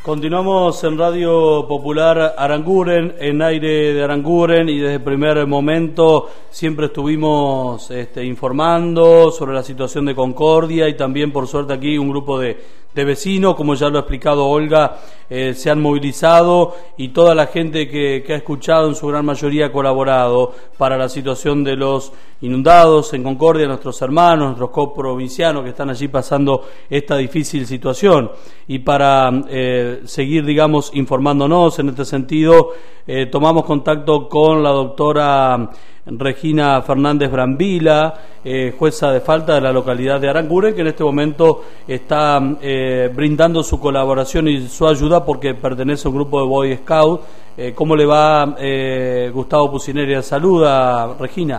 Continuamos en Radio Popular Aranguren, en aire de Aranguren, y desde el primer momento siempre estuvimos informando sobre la situación de Concordia, y también por suerte aquí un grupo de vecinos, como ya lo ha explicado Olga, se han movilizado, y toda la gente que ha escuchado en su gran mayoría ha colaborado para la situación de los inundados en Concordia, nuestros hermanos, nuestros coprovincianos que están allí pasando esta difícil situación. Y para seguir, digamos, informándonos en este sentido, tomamos contacto con la doctora Regina Fernández Brambila, jueza de falta de la localidad de Aranguren, que en este momento está brindando su colaboración y su ayuda porque pertenece a un grupo de Boy Scout. ¿Cómo le va, Gustavo Pucineri? Saluda, Regina.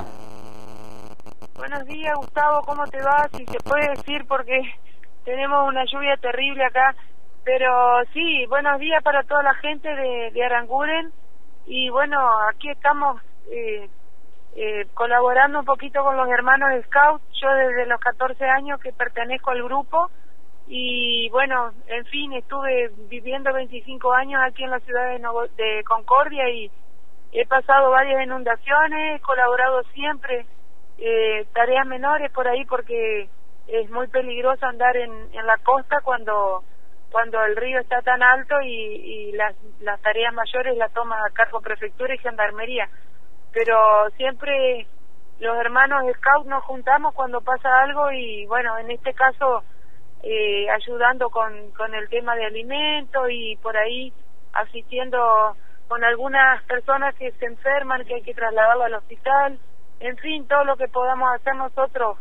Buenos días, Gustavo, ¿cómo te va? Si se puede decir, porque tenemos una lluvia terrible acá, pero sí, buenos días para toda la gente de Aranguren. Y bueno, aquí estamos colaborando un poquito con los hermanos de Scout. Yo desde los 14 años que pertenezco al grupo, y bueno, en fin, estuve viviendo 25 años aquí en la ciudad de Concordia, y he pasado varias inundaciones, he colaborado siempre, tareas menores por ahí, porque es muy peligroso andar en la costa cuando el río está tan alto, y las tareas mayores las toma a cargo prefectura y gendarmería. Pero siempre los hermanos de Scout nos juntamos cuando pasa algo, y bueno, en este caso ayudando con el tema de alimentos, y por ahí asistiendo con algunas personas que se enferman, que hay que trasladarlo al hospital. En fin, todo lo que podamos hacer nosotros,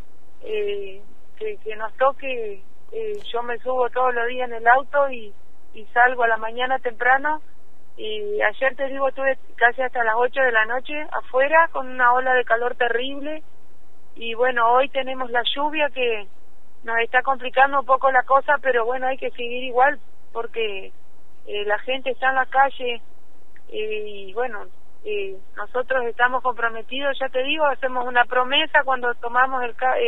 que nos toque. Yo me subo todos los días en el auto y salgo a la mañana temprano, y ayer, te digo, estuve casi hasta las 8 de la noche afuera con una ola de calor terrible. Y bueno, hoy tenemos la lluvia que nos está complicando un poco la cosa, pero bueno, hay que seguir igual porque la gente está en la calle, y bueno, nosotros estamos comprometidos. Ya te digo, hacemos una promesa cuando tomamos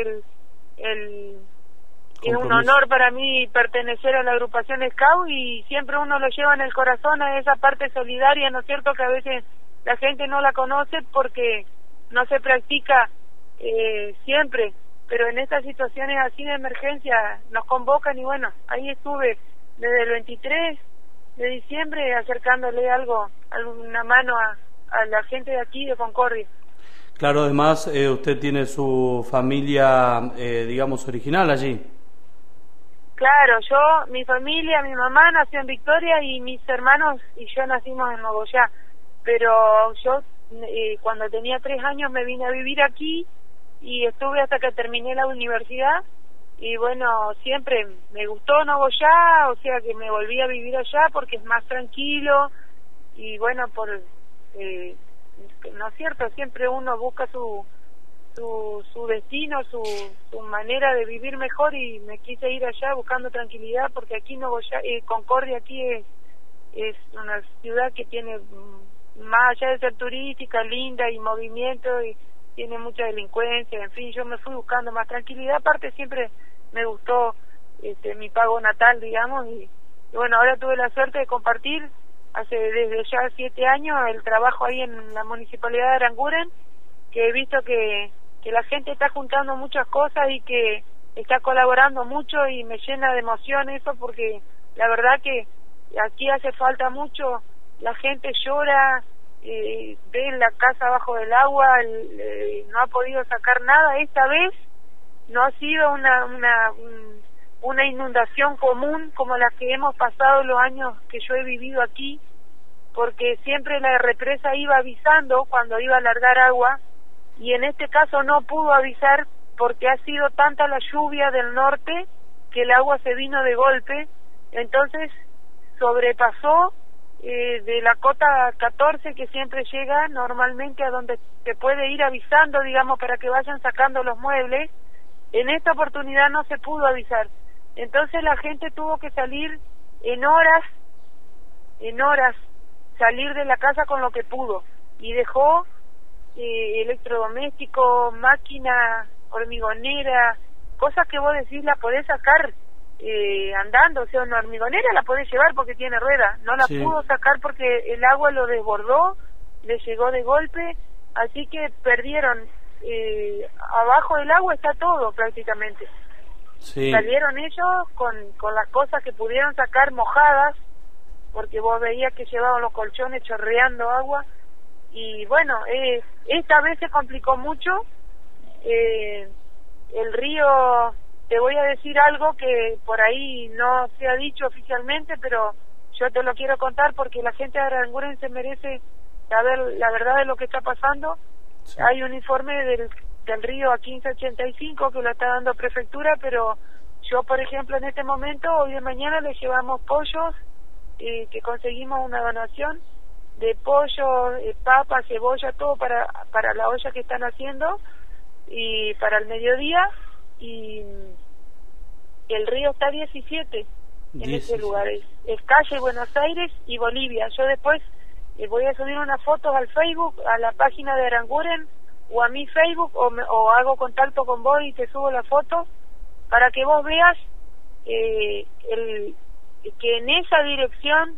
es un honor para mí pertenecer a la agrupación Scout, y siempre uno lo lleva en el corazón, a esa parte solidaria, ¿no es cierto?, que a veces la gente no la conoce porque no se practica siempre, pero en estas situaciones así de emergencia nos convocan, y bueno, ahí estuve desde el 23 de diciembre acercándole alguna mano a la gente de aquí de Concordia. Claro, además usted tiene su familia, digamos, original allí. Claro, mi familia, mi mamá nació en Victoria, y mis hermanos y yo nacimos en Nogoyá, pero yo cuando tenía 3 años me vine a vivir aquí, y estuve hasta que terminé la universidad, y bueno, siempre me gustó Nogoyá, o sea que me volví a vivir allá porque es más tranquilo, y bueno, ¿no es cierto?, siempre uno busca su destino, su manera de vivir mejor, y me quise ir allá buscando tranquilidad, porque aquí Concordia aquí es una ciudad que tiene, más allá de ser turística, linda y movimiento, y tiene mucha delincuencia. En fin, yo me fui buscando más tranquilidad. Aparte siempre me gustó mi pago natal, digamos, y bueno, ahora tuve la suerte de compartir desde ya 7 años el trabajo ahí en la municipalidad de Aranguren, que he visto que la gente está juntando muchas cosas y que está colaborando mucho, y me llena de emoción eso, porque la verdad que aquí hace falta mucho. La gente llora, ve la casa bajo del agua, no ha podido sacar nada. Esta vez no ha sido una inundación común como la que hemos pasado los años que yo he vivido aquí, porque siempre la represa iba avisando cuando iba a largar agua, y en este caso no pudo avisar porque ha sido tanta la lluvia del norte que el agua se vino de golpe. Entonces sobrepasó de la cota 14 que siempre llega normalmente, a donde se puede ir avisando, digamos, para que vayan sacando los muebles. En esta oportunidad no se pudo avisar, entonces la gente tuvo que salir en horas, salir de la casa con lo que pudo, y dejó electrodoméstico, máquina hormigonera, cosas que vos decís la podés sacar, andando, o sea, una hormigonera la podés llevar porque tiene rueda, no la pudo sacar porque el agua lo desbordó, le llegó de golpe, así que perdieron, abajo del agua está todo prácticamente. Sí. Salieron ellos con las cosas que pudieron sacar mojadas, porque vos veías que llevaban los colchones chorreando agua, y bueno, esta vez se complicó mucho. El río, te voy a decir algo que por ahí no se ha dicho oficialmente, pero yo te lo quiero contar porque la gente de Aranguren se merece saber la verdad de lo que está pasando. Sí. Hay un informe del río a 1585 que lo está dando prefectura, pero yo, por ejemplo, en este momento, hoy de mañana le llevamos pollos, que conseguimos una donación de pollo, papa, cebolla, todo para la olla que están haciendo y para el mediodía, y el río está 17 en ese lugar, es calle Buenos Aires y Bolivia. Yo después voy a subir unas fotos al Facebook, a la página de Aranguren o a mi Facebook, o hago contacto con vos y te subo la foto para que vos veas que en esa dirección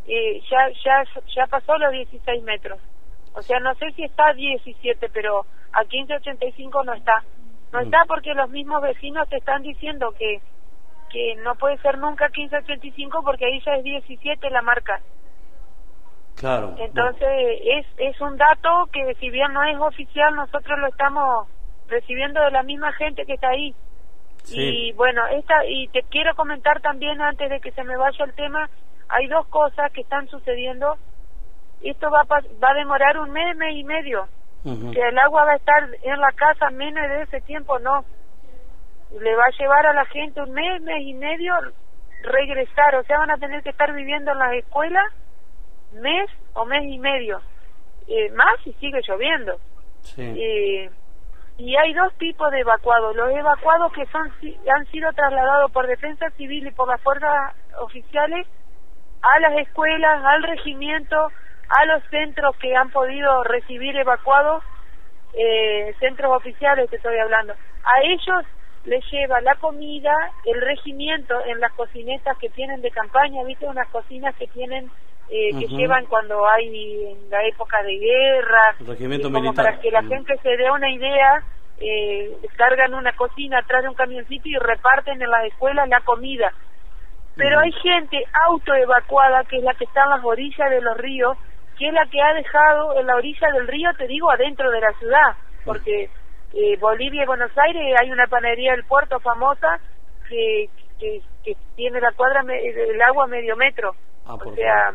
ya pasó los 16 metros. O sea, no sé si está a 17, pero a 1585 no está. No está porque los mismos vecinos te están diciendo que no puede ser nunca 1585 porque ahí ya es 17 la marca. Claro. Entonces es un dato que, si bien no es oficial, nosotros lo estamos recibiendo de la misma gente que está ahí. Sí. Y bueno, y te quiero comentar también, antes de que se me vaya el tema, hay dos cosas que están sucediendo. Esto va a demorar un mes y medio. Que el agua va a estar en la casa menos de ese tiempo, no. Le va a llevar a la gente un mes y medio regresar, o sea, van a tener que estar viviendo en las escuelas mes o mes y medio, más si sigue lloviendo. Sí. Y hay dos tipos de evacuados: los evacuados que han sido trasladados por Defensa Civil y por las fuerzas oficiales a las escuelas, al regimiento, a los centros que han podido recibir evacuados, centros oficiales te estoy hablando. A ellos les lleva la comida, el regimiento en las cocinetas que tienen de campaña, viste, unas cocinas que tienen, que llevan cuando hay en la época de guerra, regimiento como militar. Para que la gente se dé una idea, cargan una cocina atrás de un camioncito y reparten en las escuelas la comida. Pero hay gente autoevacuada, que es la que está en las orillas de los ríos, que es la que ha dejado en la orilla del río, te digo, adentro de la ciudad, porque Bolivia y Buenos Aires hay una panadería del puerto famosa que tiene la cuadra, el agua medio metro. O sea,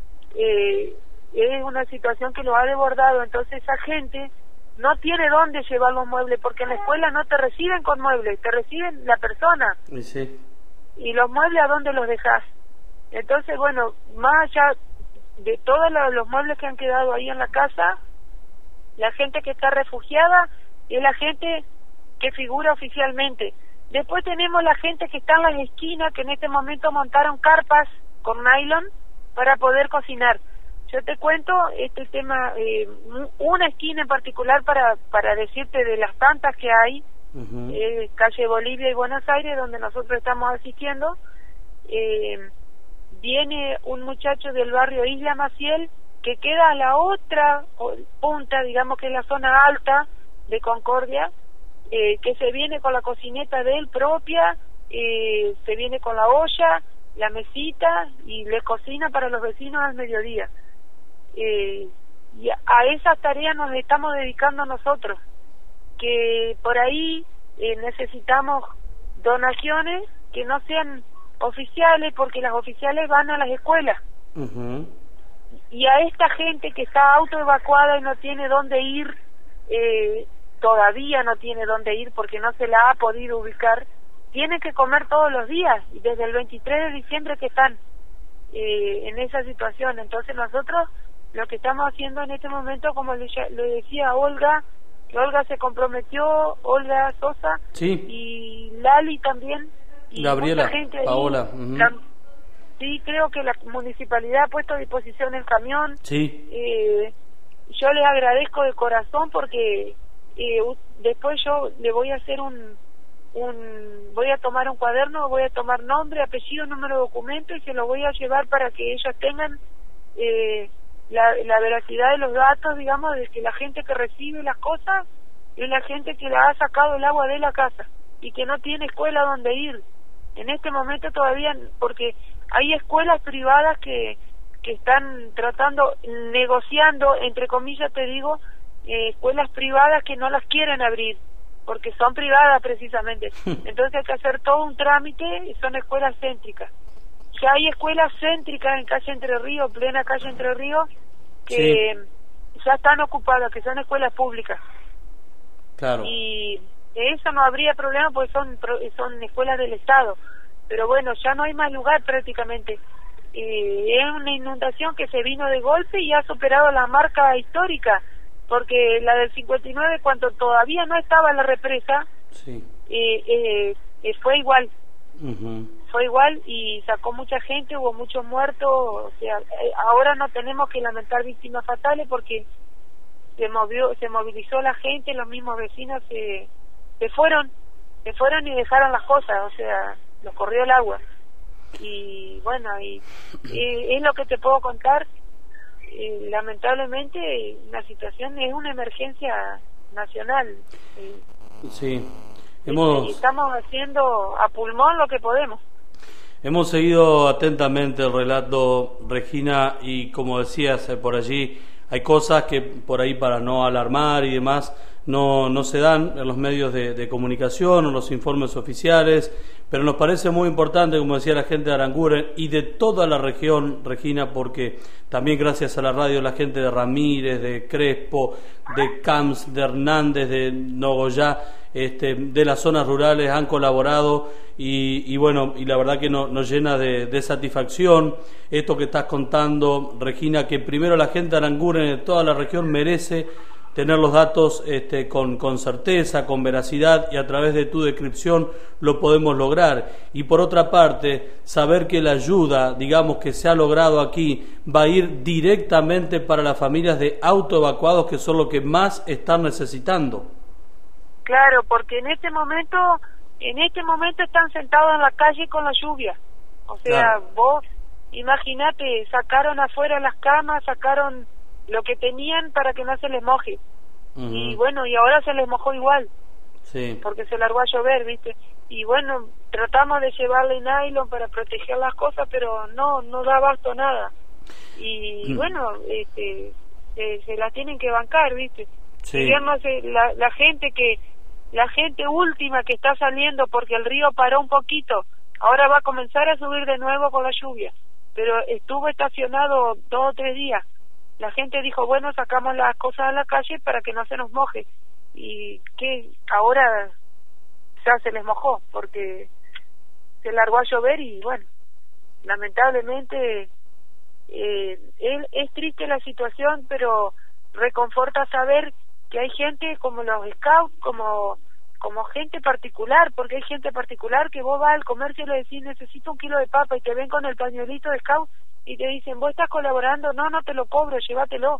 es una situación que lo ha desbordado. Entonces esa gente no tiene dónde llevar los muebles, porque en la escuela no te reciben con muebles, te reciben la persona. Sí. Y los muebles, ¿a dónde los dejas? Entonces, bueno, más allá de todos los muebles que han quedado ahí en la casa, la gente que está refugiada es la gente que figura oficialmente. Después tenemos la gente que está en las esquinas, que en este momento montaron carpas con nylon para poder cocinar. Yo te cuento este tema, una esquina en particular para decirte de las tantas que hay, calle Bolivia y Buenos Aires, donde nosotros estamos asistiendo. Viene un muchacho del barrio Isla Maciel, que queda a la otra punta, digamos que es la zona alta de Concordia, que se viene con la cocineta de él propia, se viene con la olla, la mesita, y le cocina para los vecinos al mediodía. Y a esas tareas nos estamos dedicando nosotros, que por ahí necesitamos donaciones que no sean oficiales, porque las oficiales van a las escuelas. Y a esta gente que está autoevacuada y no tiene dónde ir, todavía no tiene dónde ir porque no se la ha podido ubicar, tienen que comer todos los días, y desde el 23 de diciembre que están en esa situación. Entonces nosotros lo que estamos haciendo en este momento, como le decía a Olga, que Olga se comprometió, Olga Sosa, sí, y Lali también, y Gabriela, mucha gente ahí, Paola. Sí, creo que la municipalidad ha puesto a disposición el camión. Sí. Yo les agradezco de corazón, porque después yo le voy a hacer voy a tomar un cuaderno, voy a tomar nombre, apellido, número de documento y se lo voy a llevar para que ellos tengan la veracidad de los datos, digamos, de que la gente que recibe las cosas es la gente que le ha sacado el agua de la casa y que no tiene escuela donde ir. En este momento todavía, porque hay escuelas privadas que están tratando, negociando, entre comillas te digo, escuelas privadas que no las quieren abrir, porque son privadas precisamente. Entonces hay que hacer todo un trámite y son escuelas céntricas. Ya hay escuelas céntricas en calle Entre Ríos, plena calle Entre Ríos, que ya están ocupadas, que son escuelas públicas. Claro. Y de eso no habría problema porque son escuelas del Estado. Pero bueno, ya no hay más lugar prácticamente. Es una inundación que se vino de golpe y ha superado la marca histórica, porque la del 59, cuando todavía no estaba la represa, fue igual. Fue igual y sacó mucha gente, hubo muchos muertos. O sea, ahora no tenemos que lamentar víctimas fatales porque se movilizó la gente, los mismos vecinos se fueron y dejaron las cosas, o sea, los corrió el agua. Y bueno, es lo que te puedo contar. Lamentablemente la situación es una emergencia nacional. Sí, estamos haciendo a pulmón lo que podemos. Hemos seguido atentamente el relato, Regina, y como decías por allí, hay cosas que por ahí, para no alarmar y demás, no se dan en los medios de comunicación o los informes oficiales, pero nos parece muy importante, como decía la gente de Aranguren y de toda la región, Regina, porque también gracias a la radio la gente de Ramírez, de Crespo, de Camps, de Hernández, de Nogoyá, de las zonas rurales han colaborado y bueno, y la verdad que nos llena de satisfacción esto que estás contando, Regina, que primero la gente de Aranguren, de toda la región, merece tener los datos con certeza, con veracidad, y a través de tu descripción lo podemos lograr. Y por otra parte, saber que la ayuda, digamos, que se ha logrado aquí, va a ir directamente para las familias de autoevacuados, que son los que más están necesitando. Claro, porque en este momento están sentados en la calle con la lluvia. O sea, claro, vos imagínate, sacaron afuera las camas, sacaron lo que tenían para que no se les moje. Y bueno, y ahora se les mojó igual. Sí. Porque se largó a llover, ¿viste? Y bueno, tratamos de llevarle nylon para proteger las cosas, pero no da abasto nada. Y bueno, se la tienen que bancar, ¿viste? Sí. Digamos, la gente última que está saliendo porque el río paró un poquito, ahora va a comenzar a subir de nuevo con la lluvia, pero estuvo estacionado 2 o 3 días. La gente dijo, bueno, sacamos las cosas a la calle para que no se nos moje, y que ahora ya se les mojó porque se largó a llover. Y bueno, lamentablemente es triste la situación, pero reconforta saber que hay gente como los scouts, como gente particular, porque hay gente particular que vos vas al comercio y le decís necesito 1 kilo de papa y te ven con el pañuelito de scout y te dicen vos estás colaborando, no te lo cobro, llévatelo.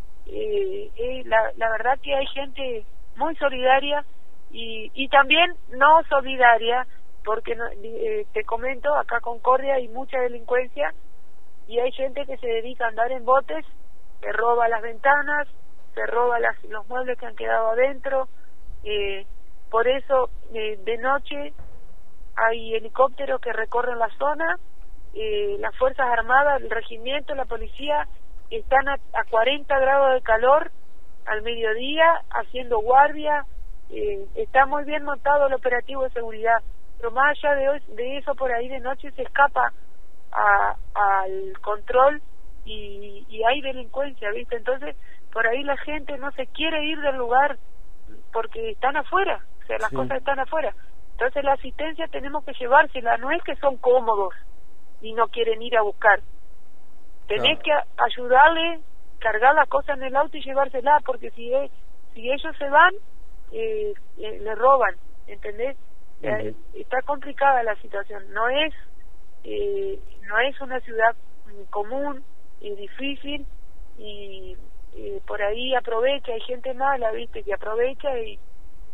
La verdad que hay gente muy solidaria y también no solidaria, porque te comento, acá en Concordia hay mucha delincuencia y hay gente que se dedica a andar en botes, se roba las ventanas, se roba los muebles que han quedado adentro. Por eso de noche hay helicópteros que recorren la zona. Las Fuerzas Armadas, el regimiento, la policía están a 40 grados de calor al mediodía haciendo guardia. Está muy bien montado el operativo de seguridad, pero más allá de eso, por ahí de noche se escapa al control y hay delincuencia, ¿viste? Entonces por ahí la gente no se quiere ir del lugar porque están afuera, o sea, las cosas están afuera. Entonces la asistencia tenemos que llevársela, no es que son cómodos y no quieren ir a buscar. Tenés que ayudarle, cargar las cosas en el auto y llevársela, porque si ellos se van, le roban, ¿entendés? Está complicada la situación, no es una ciudad común y difícil, y por ahí aprovecha, hay gente mala, ¿viste? Que aprovecha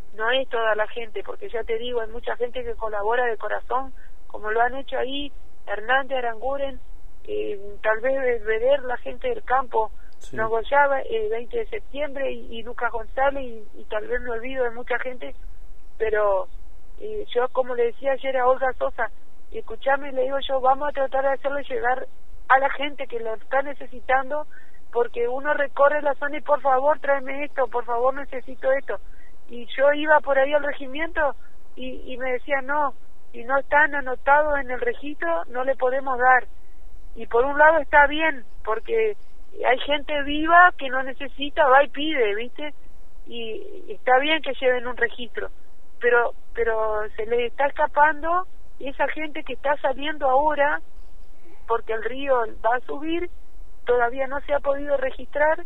no es toda la gente, porque ya te digo, hay mucha gente que colabora de corazón, como lo han hecho ahí Hernández, Aranguren, tal vez Belvedere, la gente del campo, sí. Nogoyá, 20 de septiembre, y Lucas González, y tal vez me olvido de mucha gente, pero yo, como le decía ayer a Olga Sosa, escuchame, le digo yo, vamos a tratar de hacerle llegar a la gente que lo está necesitando, porque uno recorre la zona y por favor tráeme esto, por favor necesito esto, y yo iba por ahí al regimiento y me decía no, si no están anotados en el registro no le podemos dar. Y por un lado está bien, porque hay gente viva que no necesita, va y pide, ¿viste? Y está bien que lleven un registro, pero se le está escapando esa gente que está saliendo ahora, porque el río va a subir, todavía no se ha podido registrar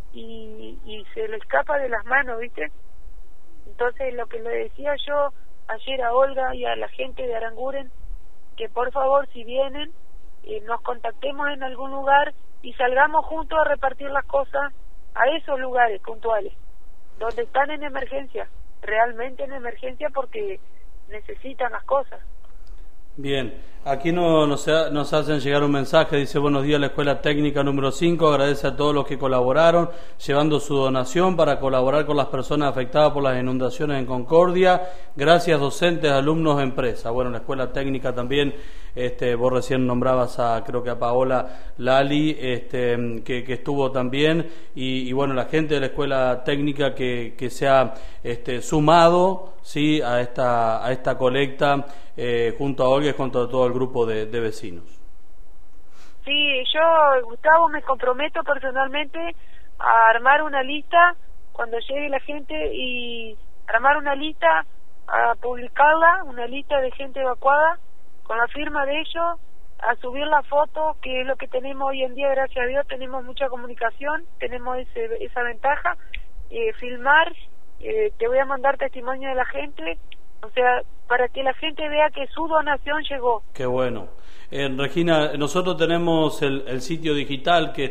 y se le escapa de las manos, ¿viste? Entonces, lo que le decía yo ayer a Olga y a la gente de Aranguren, que por favor, si vienen, nos contactemos en algún lugar y salgamos juntos a repartir las cosas a esos lugares puntuales, donde están en emergencia, realmente en emergencia, porque necesitan las cosas. Bien, aquí nos hacen llegar un mensaje, dice: buenos días, la Escuela Técnica número 5 agradece a todos los que colaboraron, llevando su donación para colaborar con las personas afectadas por las inundaciones en Concordia. Gracias, docentes, alumnos, empresas. Bueno, la Escuela Técnica también, vos recién nombrabas creo que a Paola Lali, que estuvo también, y bueno, la gente de la Escuela Técnica que se ha sumado, sí, a esta colecta, junto a Olga y junto a todo el grupo de vecinos. Sí, yo, Gustavo, me comprometo personalmente a armar una lista cuando llegue la gente, y armar una lista, a publicarla, una lista de gente evacuada con la firma de ellos, a subir la foto, que es lo que tenemos hoy en día, gracias a Dios, tenemos mucha comunicación, tenemos esa ventaja, filmar, te voy a mandar testimonio de la gente, o sea, para que la gente vea que su donación llegó. Qué bueno. Regina, nosotros tenemos el sitio digital, que es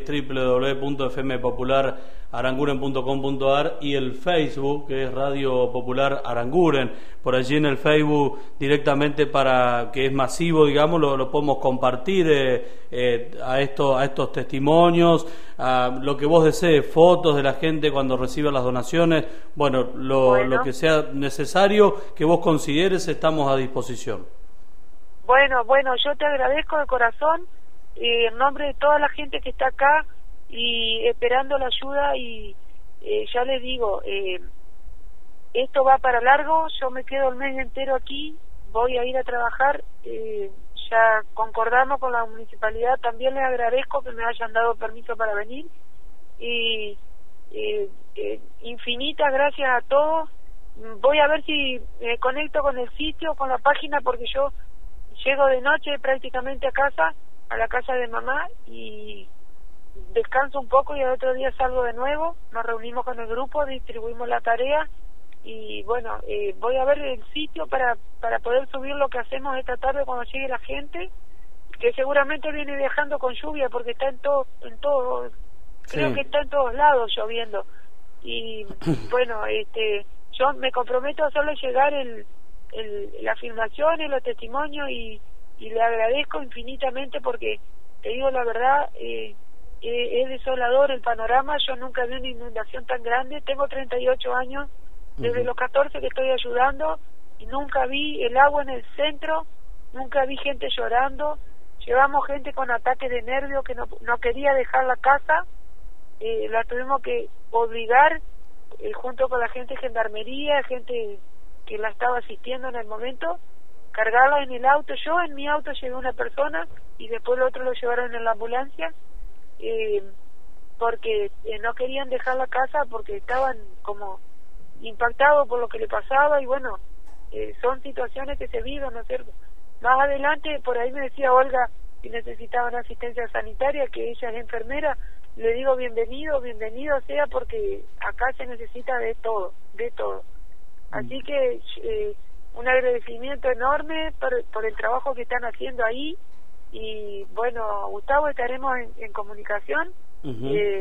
www.fmpopular.aranguren.com.ar, y el Facebook, que es Radio Popular Aranguren. Por allí en el Facebook, directamente, para que es masivo, digamos, lo podemos compartir a estos testimonios, a lo que vos desees, fotos de la gente cuando reciba las donaciones, bueno, lo que sea necesario que vos consideres, estamos a disposición. Bueno, yo te agradezco de corazón, en nombre de toda la gente que está acá y esperando la ayuda, y ya les digo, esto va para largo, yo me quedo el mes entero aquí, voy a ir a trabajar, ya concordamos con la municipalidad, también les agradezco que me hayan dado permiso para venir, y infinitas gracias a todos. Voy a ver si me conecto con el sitio, con la página, porque yo llego de noche prácticamente a la casa de mamá, y descanso un poco y al otro día salgo de nuevo, nos reunimos con el grupo, distribuimos la tarea, y bueno, voy a ver el sitio para poder subir lo que hacemos esta tarde cuando llegue la gente, que seguramente viene viajando con lluvia, porque está en todo, creo que está en todos lados lloviendo, y bueno, yo me comprometo a hacerle llegar la filmación y los testimonios, y le agradezco infinitamente, porque te digo la verdad, es desolador el panorama. Yo nunca vi una inundación tan grande, tengo 38 años, desde los 14 que estoy ayudando, y nunca vi el agua en el centro, nunca vi gente llorando, llevamos gente con ataques de nervios que no quería dejar la casa, la tuvimos que obligar, junto con la gente de gendarmería, gente que la estaba asistiendo en el momento, cargarla en el auto. Yo en mi auto llevé una persona y después el otro lo llevaron en la ambulancia, porque no querían dejar la casa, porque estaban como impactados por lo que le pasaba, y bueno, son situaciones que se viven, ¿no es cierto? Más adelante, por ahí me decía Olga si necesitaban asistencia sanitaria, que ella es enfermera. Le digo bienvenido sea, porque acá se necesita de todo. Así que un agradecimiento enorme por el trabajo que están haciendo ahí, y bueno, Gustavo, estaremos en comunicación.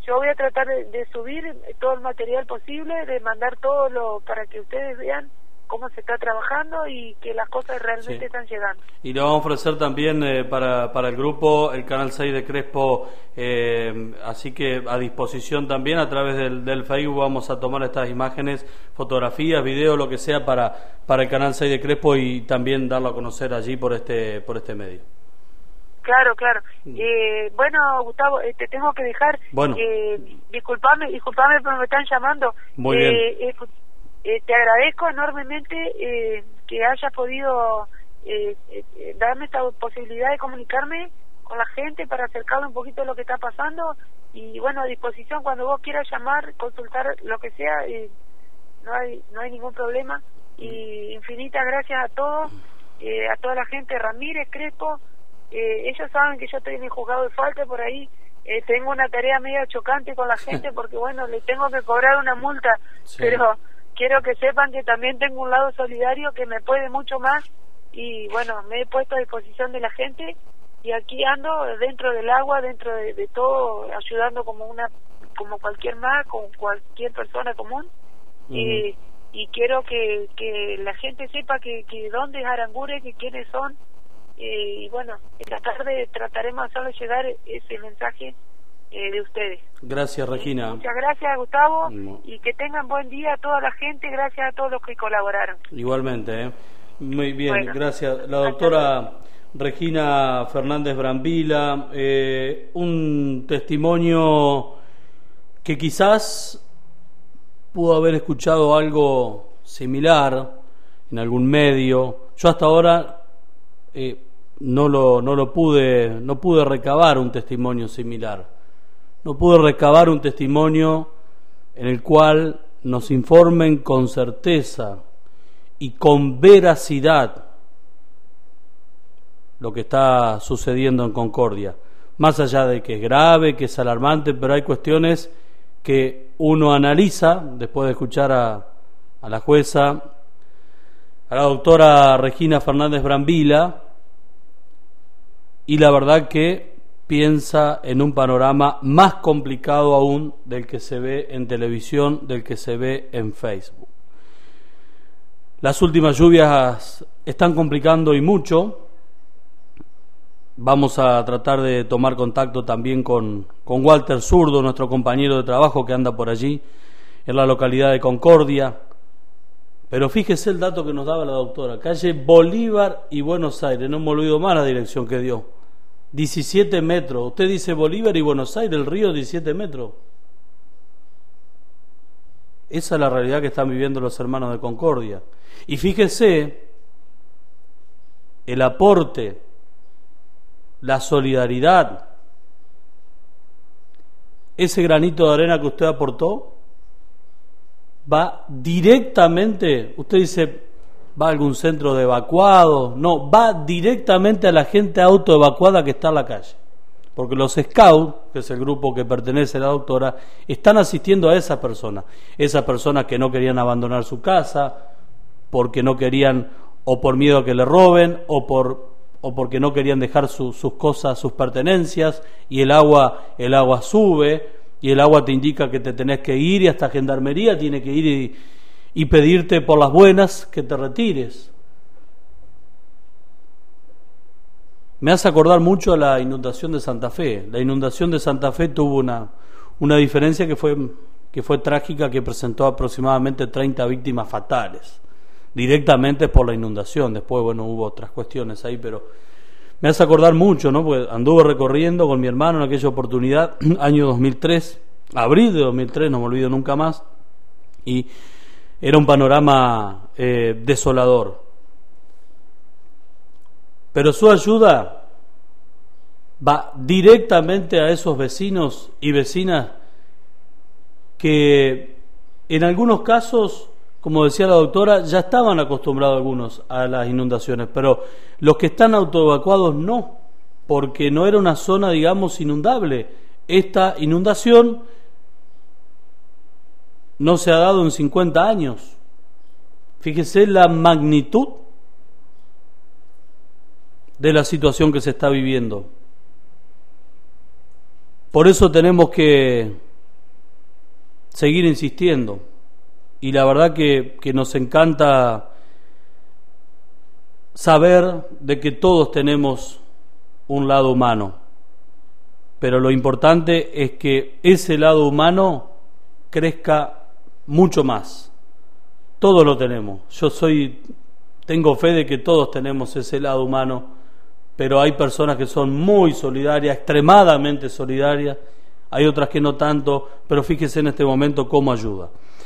yo voy a tratar de subir todo el material posible, de mandar para que ustedes vean cómo se está trabajando y que las cosas realmente están llegando. Y le vamos a ofrecer también para el grupo el canal 6 de Crespo, así que a disposición también a través del Facebook vamos a tomar estas imágenes, fotografías, videos, lo que sea para el canal 6 de Crespo y también darlo a conocer allí por este medio. Claro. Bueno, Gustavo, te tengo que dejar. Bueno. Disculpame, pero me están llamando. Muy bien. Te agradezco enormemente que hayas podido darme esta posibilidad de comunicarme con la gente para acercarle un poquito de lo que está pasando y bueno, a disposición cuando vos quieras llamar, consultar lo que sea, no hay ningún problema y infinitas gracias a todos, a toda la gente, Ramírez, Crespo, ellos saben que yo estoy en el juzgado de falta por ahí. Tengo una tarea media chocante con la gente porque bueno, le tengo que cobrar una multa, pero quiero que sepan que también tengo un lado solidario que me puede mucho más y bueno, me he puesto a disposición de la gente y aquí ando dentro del agua, dentro de todo, ayudando como cualquier persona común. Y quiero que la gente sepa que dónde es Aranguren, que quiénes son y bueno, en la tarde trataremos de hacerles llegar ese mensaje de ustedes. Gracias, Regina. Muchas gracias, Gustavo, y que tengan buen día a toda la gente, gracias a todos los que colaboraron. Igualmente, muy bien, bueno, gracias. La doctora Regina Fernández Brambila, un testimonio que quizás pudo haber escuchado algo similar en algún medio. Yo hasta ahora no pude recabar un testimonio similar. No pude recabar un testimonio en el cual nos informen con certeza y con veracidad lo que está sucediendo en Concordia. Más allá de que es grave, que es alarmante, pero hay cuestiones que uno analiza después de escuchar a la jueza, a la doctora Regina Fernández Brambila, y la verdad que piensa en un panorama más complicado aún del que se ve en televisión, del que se ve en Facebook. Las últimas lluvias están complicando y mucho. Vamos a tratar de tomar contacto también con Walter Zurdo, nuestro compañero de trabajo que anda por allí, en la localidad de Concordia. Pero fíjese el dato que nos daba la doctora, calle Bolívar y Buenos Aires, no me olvido más la dirección que dio. 17 metros. Usted dice Bolívar y Buenos Aires, el río 17 metros. Esa es la realidad que están viviendo los hermanos de Concordia. Y fíjese el aporte, la solidaridad, ese granito de arena que usted aportó, va directamente, usted dice, ¿va a algún centro de evacuados? No, va directamente a la gente autoevacuada que está en la calle. Porque los Scouts, que es el grupo que pertenece a la doctora, están asistiendo a esas personas que no querían abandonar su casa, porque no querían, o por miedo a que le roben, o porque no querían dejar sus cosas, sus pertenencias, y el agua sube, y el agua te indica que te tenés que ir, y hasta Gendarmería tiene que ir y pedirte por las buenas que te retires. Me hace acordar mucho a la inundación de Santa Fe. La inundación de Santa Fe tuvo una diferencia que fue trágica, que presentó aproximadamente 30 víctimas fatales, directamente por la inundación. Después, bueno, hubo otras cuestiones ahí, pero me hace acordar mucho, ¿no? Porque anduve recorriendo con mi hermano en aquella oportunidad, año 2003, abril de 2003, no me olvido nunca más, y era un panorama desolador. Pero su ayuda va directamente a esos vecinos y vecinas que en algunos casos, como decía la doctora, ya estaban acostumbrados algunos a las inundaciones, pero los que están autoevacuados no, porque no era una zona, digamos, inundable. Esta inundación no se ha dado en 50 años. Fíjese la magnitud de la situación que se está viviendo. Por eso tenemos que seguir insistiendo. Y la verdad que nos encanta saber de que todos tenemos un lado humano, pero lo importante es que ese lado humano crezca mucho más. Todos lo tenemos. Tengo fe de que todos tenemos ese lado humano, pero hay personas que son muy solidarias, extremadamente solidarias, hay otras que no tanto, pero fíjese en este momento cómo ayuda.